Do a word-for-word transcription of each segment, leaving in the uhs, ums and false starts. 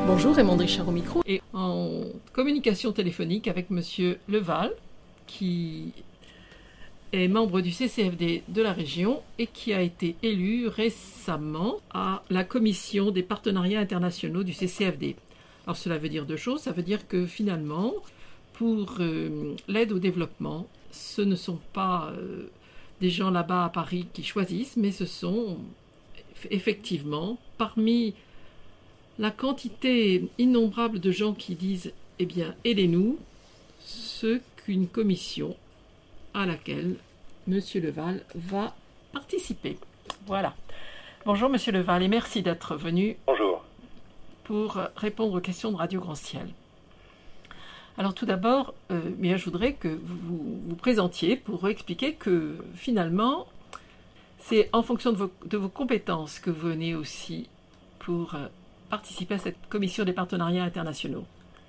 Bonjour, Raymond Richard au micro. Et en communication téléphonique avec Monsieur Leval, qui est membre du C C F D de la région et qui a été élu récemment à la commission des partenariats internationaux du C C F D. Alors cela veut dire deux choses. Ça veut dire que finalement, pour euh, l'aide au développement, ce ne sont pas euh, des gens là-bas à Paris qui choisissent, mais ce sont effectivement parmi la quantité innombrable de gens qui disent « Eh bien, aidez-nous », ce qu'une commission à laquelle M. Leval va participer. Voilà. Bonjour M. Leval et merci d'être venu. Bonjour. Pour répondre aux questions de Radio Grand Ciel. Alors tout d'abord, euh, bien, je voudrais que vous vous présentiez pour expliquer que finalement, c'est en fonction de vos, de vos compétences que vous venez aussi pour euh, participer à cette commission des partenariats internationaux.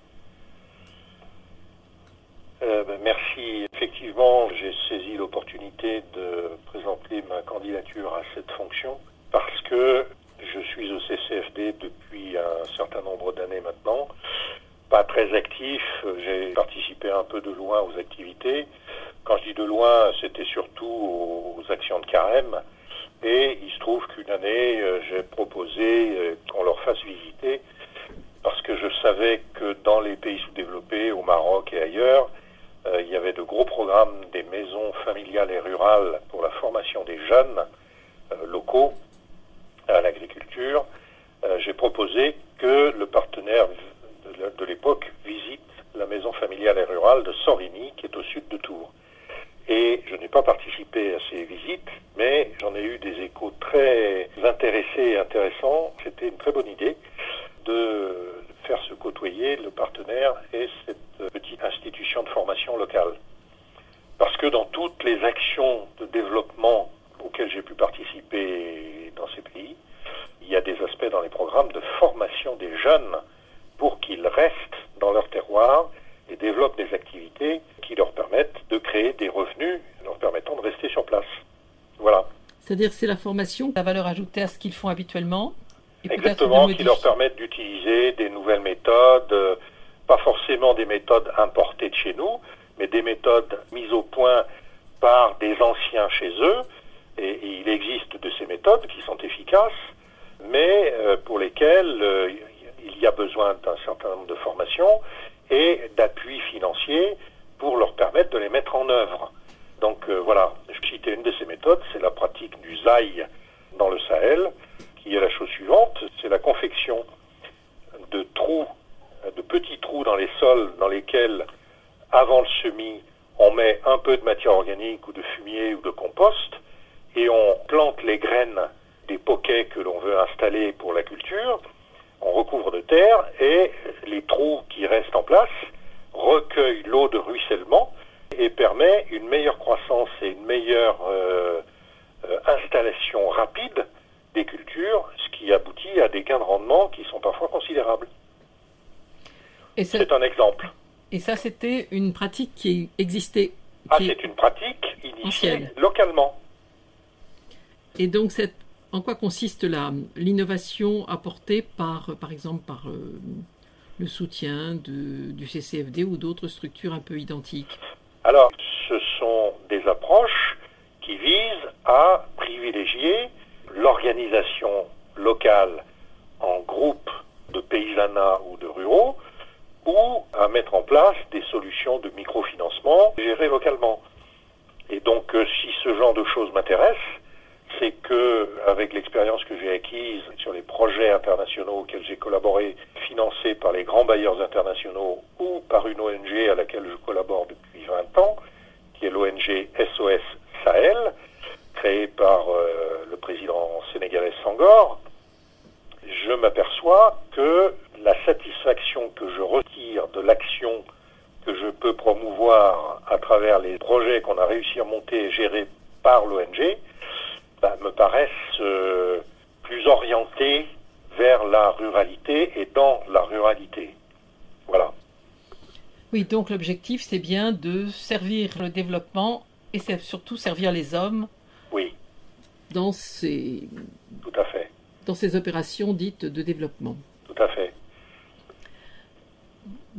Euh, ben, merci. Effectivement, j'ai saisi l'opportunité de présenter ma candidature à cette fonction parce que je suis au C C F D depuis un certain nombre d'années maintenant. Pas très actif, j'ai participé un peu de loin aux activités. Quand je dis de loin, c'était surtout aux actions de carême. Et il se trouve qu'une année, j'ai proposé qu'on leur fasse visiter parce que je savais que dans les pays sous-développés, au Maroc et ailleurs, euh, il y avait de gros programmes des maisons familiales et rurales pour la formation des jeunes euh, locaux à l'agriculture. Euh, j'ai proposé que le partenaire de, de l'époque visite la maison familiale et rurale de Sorigny, qui est au sud de Tours. Et je n'ai pas participé à ces visites, mais j'en ai eu des échos très intéressés et intéressants. C'était une très bonne idée de faire se côtoyer le partenaire et cette petite institution de formation locale. Parce que dans toutes les actions de développement auxquelles j'ai pu participer dans ces pays, il y a des aspects dans les programmes de formation des jeunes pour qu'ils restent dans leur terroir et développent des activités qui leur permettent de créer des revenus, leur permettant de rester sur place. Voilà. C'est-à-dire que c'est la formation, la valeur ajoutée à ce qu'ils font habituellement. Et exactement, qui leur permettent d'utiliser des nouvelles méthodes, euh, pas forcément des méthodes importées de chez nous, mais des méthodes mises au point par des anciens chez eux. Et, et il existe de ces méthodes qui sont efficaces, mais euh, pour lesquelles euh, il y a besoin d'un certain nombre de formations et d'appui financier pour leur permettre de les mettre en œuvre. Donc euh, voilà, je citais une de ces méthodes, c'est la pratique du zaï dans le Sahel, qui est la chose suivante, c'est la confection de trous, de petits trous dans les sols dans lesquels, avant le semis, on met un peu de matière organique ou de fumier ou de compost et on plante les graines des poquets que l'on veut installer pour la culture. On recouvre de terre et les trous qui restent en place recueillent l'eau de ruissellement et permet une meilleure croissance et une meilleure euh, euh, installation rapide des cultures, ce qui aboutit à des gains de rendement qui sont parfois considérables. Et c'est un exemple. Et ça, c'était une pratique qui existait. Qui ah, c'est une pratique initiée ancienne. Localement. Et donc, cette en quoi consiste la, l'innovation apportée par, par exemple, par euh, le soutien de, du C C F D ou d'autres structures un peu identiques? Alors, ce sont des approches qui visent à privilégier l'organisation locale en groupe de paysanat ou de ruraux ou à mettre en place des solutions de microfinancement gérées localement. Et donc, euh, si ce genre de choses m'intéresse, c'est que, avec l'expérience que j'ai acquise sur les projets internationaux auxquels j'ai collaboré, financés par les grands bailleurs internationaux ou par une O N G à laquelle je collabore depuis vingt ans, qui est l'O N G S O S Sahel, créée par euh, le président sénégalais Senghor, je m'aperçois que la satisfaction que je retire de l'action que je peux promouvoir à travers les projets qu'on a réussi à monter et gérer par l'O N G, bah, me paraissent euh, plus orientés vers la ruralité et dans la ruralité. Voilà. Oui, donc l'objectif, c'est bien de servir le développement et c'est surtout servir les hommes. Oui. Dans ces, Tout à fait. Dans ces opérations dites de développement. Tout à fait.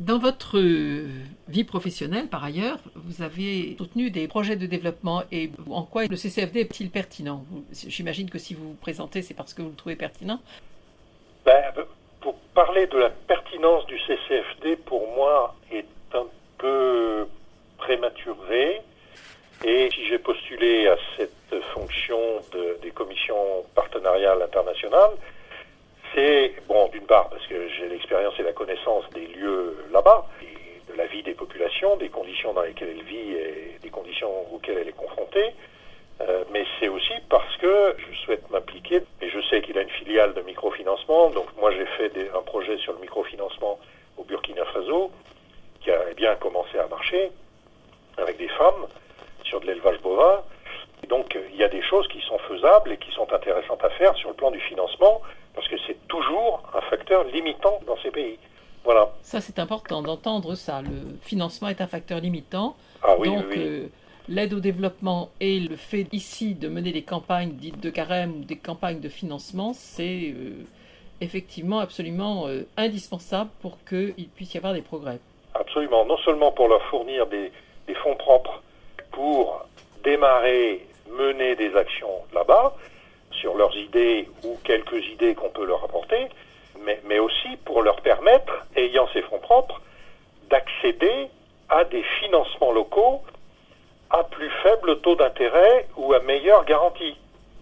Dans votre euh, vie professionnelle, par ailleurs, vous avez soutenu des projets de développement et en quoi le C C F D est-il pertinent? Vous- J'imagine que si vous vous présentez, c'est parce que vous le trouvez pertinent. Ben, pour parler de la pertinence du C C F D, pour moi, est un peu prématuré. Et si j'ai postulé à cette fonction de- des commissions partenariales internationales, c'est, bon, d'une part, parce que j'ai l'expérience et la connaissance des lieux là-bas, et de la vie des populations, des conditions dans lesquelles elle vit et des conditions auxquelles elle est confrontée, euh, mais c'est aussi parce que je souhaite m'impliquer, et je sais qu'il a une filiale de microfinancement, donc moi j'ai fait des- un projet sur le microfinancement au Burkina Faso, qui a bien commencé à marcher, avec des femmes, sur de l'élevage bovin. Et donc, il y a des choses qui sont faisables et qui sont intéressantes à faire sur le plan du financement, parce que c'est toujours un facteur limitant dans ces pays. Voilà. Ça, c'est important d'entendre ça. Le financement est un facteur limitant. Ah oui, Donc, oui, oui. euh, l'aide au développement et le fait ici de mener des campagnes dites de carême ou des campagnes de financement, c'est euh, effectivement absolument euh, indispensable pour qu'il puisse y avoir des progrès. Absolument. Non seulement pour leur fournir des, des fonds propres pour démarrer, mener des actions là-bas, sur leurs idées ou quelques idées qu'on peut leur apporter, mais, mais aussi pour leur permettre, ayant ces fonds propres, d'accéder à des financements locaux à plus faible taux d'intérêt ou à meilleure garantie.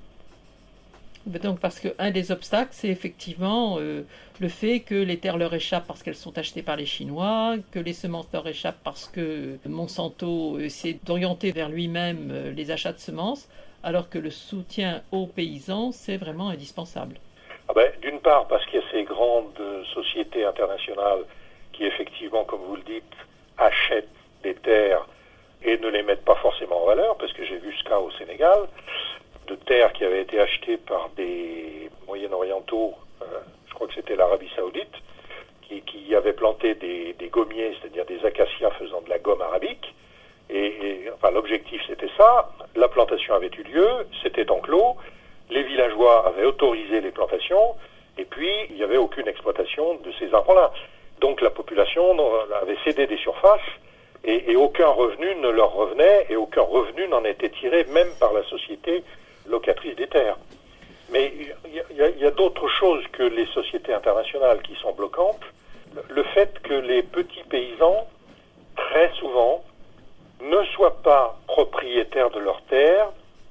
Donc, parce qu'un des obstacles, c'est effectivement euh, le fait que les terres leur échappent parce qu'elles sont achetées par les Chinois, que les semences leur échappent parce que Monsanto essaie d'orienter vers lui-même euh, les achats de semences, alors que le soutien aux paysans, c'est vraiment indispensable. Ah ben, d'une part, parce qu'il y a ces grandes sociétés internationales qui, effectivement, comme vous le dites, achètent des terres et ne les mettent pas forcément en valeur, parce que j'ai vu ce cas au Sénégal, de terres qui avaient été achetées par des Moyen-Orientaux, euh, je crois que c'était l'Arabie Saoudite, qui, qui avaient planté des, des gommiers, c'est-à-dire des acacias faisant de la gomme arabique. Et, et enfin, l'objectif c'était ça, la plantation avait eu lieu, c'était enclos, les villageois avaient autorisé les plantations, et puis il n'y avait aucune exploitation de ces arbres-là. Donc la population avait cédé des surfaces, et, et aucun revenu ne leur revenait, et aucun revenu n'en était tiré, même par la société locatrice des terres. Mais il y a, y a d'autres choses que les sociétés internationales qui sont bloquantes. Le fait que les petits paysans, très souvent, ne soient pas propriétaires de leurs terres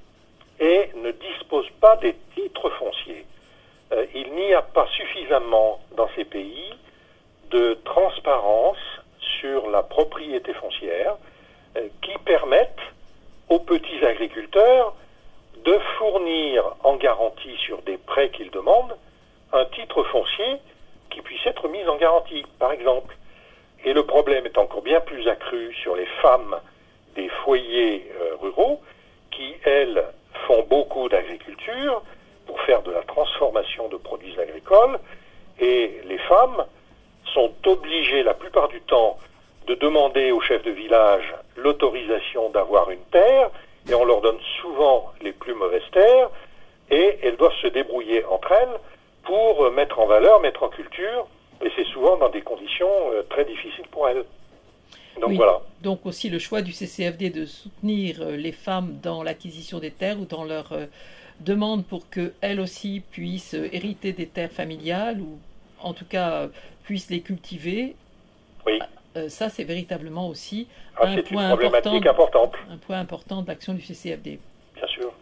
et ne disposent pas des titres fonciers. Euh, il n'y a pas suffisamment dans ces pays de transparence sur la propriété foncière euh, qui permettent aux petits agriculteurs de fournir en garantie sur des prêts qu'ils demandent un titre foncier qui puisse être mis en garantie, par exemple. Et le problème est encore bien plus accru sur les femmes des foyers euh, ruraux qui, elles, font beaucoup d'agriculture pour faire de la transformation de produits agricoles. Et les femmes sont obligées la plupart du temps de demander au chef de village l'autorisation d'avoir une terre, et on leur donne souvent les plus mauvaises terres, et elles doivent se débrouiller entre elles pour mettre en valeur, mettre en culture, et c'est souvent dans des conditions euh, très difficiles pour elles. Donc Oui. voilà. Donc aussi le choix du C C F D de soutenir euh, les femmes dans l'acquisition des terres ou dans leur euh, demande pour qu'elles aussi puissent euh, hériter des terres familiales ou en tout cas euh, puissent les cultiver. Oui. Euh, ça c'est véritablement aussi Ah, un c'est point une problématique important, importante, un point important de l'action du C C F D. bien sûr.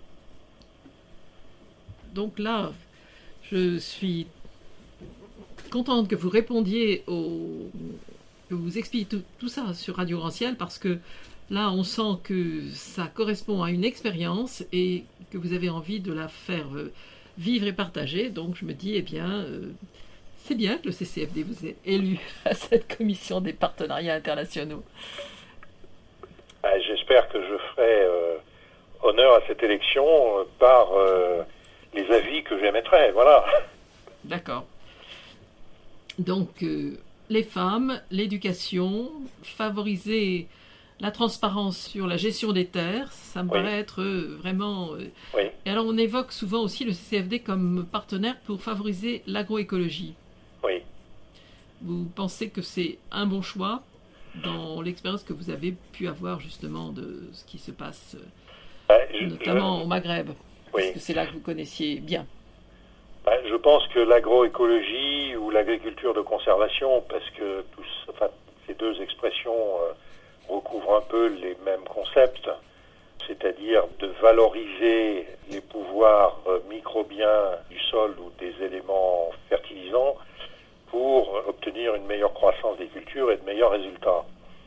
Donc là, je suis contente que vous répondiez au... que vous expliquiez tout, tout ça sur Radio Grand Ciel, parce que là, on sent que ça correspond à une expérience et que vous avez envie de la faire euh, vivre et partager. Donc je me dis, eh bien, euh, c'est bien que le C C F D vous ait élu à cette commission des partenariats internationaux. Ah, j'espère que je ferai euh, honneur à cette élection euh, par euh, les avis que j'émettrai, voilà. D'accord. Donc, euh, les femmes, l'éducation, favoriser la transparence sur la gestion des terres, ça me Oui. paraît être euh, vraiment... euh, Oui, Et alors, on évoque souvent aussi le C C F D comme partenaire pour favoriser l'agroécologie. oui. Vous pensez que c'est un bon choix dans l'expérience que vous avez pu avoir justement de ce qui se passe, Ben, je, notamment je, au Maghreb, oui. parce que c'est là que vous connaissiez bien. Ben, je pense que l'agroécologie ou l'agriculture de conservation, parce que tous, enfin, ces deux expressions euh, recouvrent un peu les mêmes concepts, c'est-à-dire de valoriser les pouvoirs euh, microbiens du sol ou des éléments fertilisants pour obtenir une meilleure croissance des cultures et de meilleurs résultats.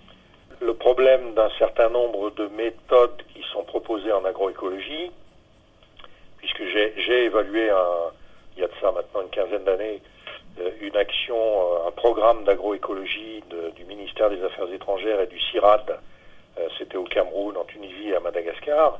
Le problème d'un certain nombre de méthodes qui sont proposées en agroécologie, puisque j'ai, j'ai évalué, un, il y a de ça maintenant une quinzaine d'années, une action, un programme d'agroécologie de, du ministère des Affaires étrangères et du CIRAD, c'était au Cameroun, en Tunisie et à Madagascar.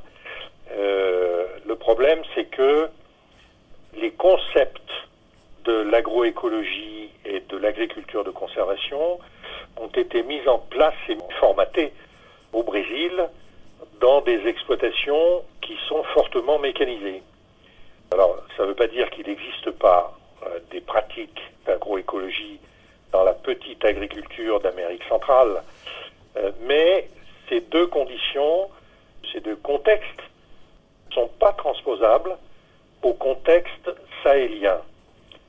Euh, le problème, c'est que les concepts de l'agroécologie et de l'agriculture de conservation ont été mis en place et formatés au Brésil dans des exploitations qui sont fortement mécanisées. Alors, ça ne veut pas dire qu'il n'existe pas euh, des pratiques d'agroécologie dans la petite agriculture d'Amérique centrale, euh, mais ces deux conditions, ces deux contextes ne sont pas transposables au contexte sahélien. Pourquoi ?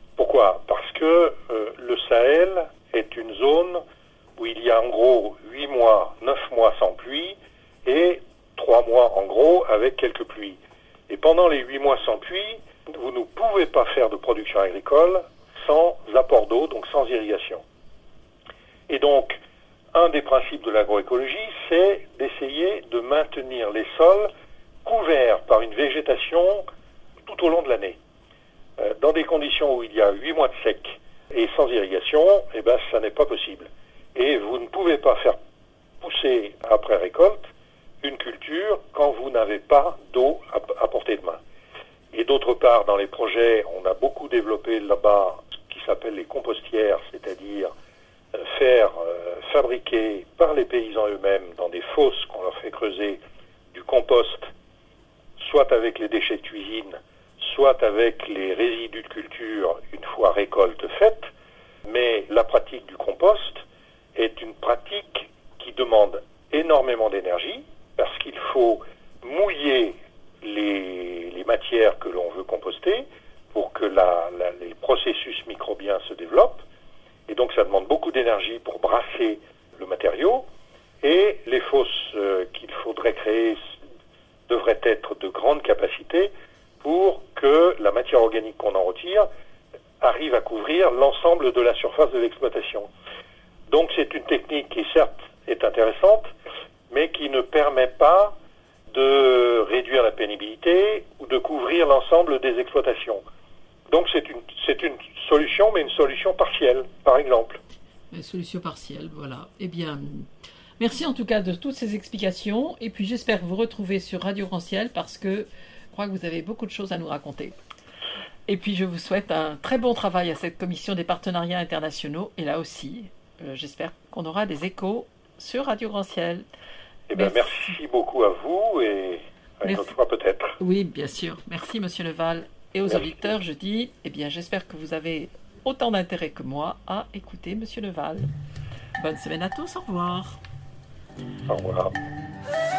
Parce que euh, le Sahel est une zone où il y a en gros huit mois, neuf mois sans pluie et trois mois en gros avec quelques pluies. Et pendant les huit mois sans pluie, vous ne pouvez pas faire de production agricole sans apport d'eau, donc sans irrigation. Et donc, un des principes de l'agroécologie, c'est d'essayer de maintenir les sols couverts par une végétation tout au long de l'année. Euh, dans des conditions où il y a huit mois de sec et sans irrigation, eh ben, ça n'est pas possible. Et vous ne pouvez pas faire pousser après récolte une culture quand vous n'avez pas d'eau à, à portée de main. Et d'autre part, dans les projets, on a beaucoup développé là-bas ce qui s'appelle les compostières, c'est-à-dire euh, faire euh, fabriquer par les paysans eux-mêmes dans des fosses qu'on leur fait creuser du compost, soit avec les déchets de cuisine, soit avec les résidus de culture une fois récolte faite. Mais la pratique du compost est une pratique qui demande énormément d'énergie parce qu'il faut mouiller les, les matières que l'on veut composter pour que la, la, les processus microbiens se développent. Et donc ça demande beaucoup d'énergie pour brasser le matériau. Et les fosses euh, qu'il faudrait créer devraient être de grande capacité pour que la matière organique qu'on en retire arrive à couvrir l'ensemble de la surface de l'exploitation. Donc c'est une technique qui certes est intéressante, mais qui ne permet pas de réduire la pénibilité ou de couvrir l'ensemble des exploitations. Donc c'est une, c'est une solution, mais une solution partielle, par exemple. Une solution partielle, voilà. Eh bien, merci en tout cas de toutes ces explications, et puis j'espère vous retrouver sur Radio Grand Ciel, parce que je crois que vous avez beaucoup de choses à nous raconter. Et puis je vous souhaite un très bon travail à cette commission des partenariats internationaux, et là aussi, euh, j'espère qu'on aura des échos sur Radio Grand Ciel. Eh bien, merci. merci beaucoup à vous, et à une autre fois peut-être. Oui, bien sûr. Merci Monsieur Leval. Et aux merci. auditeurs, je dis, eh bien, j'espère que vous avez autant d'intérêt que moi à écouter Monsieur Leval. Bonne semaine à tous, au revoir. Au revoir.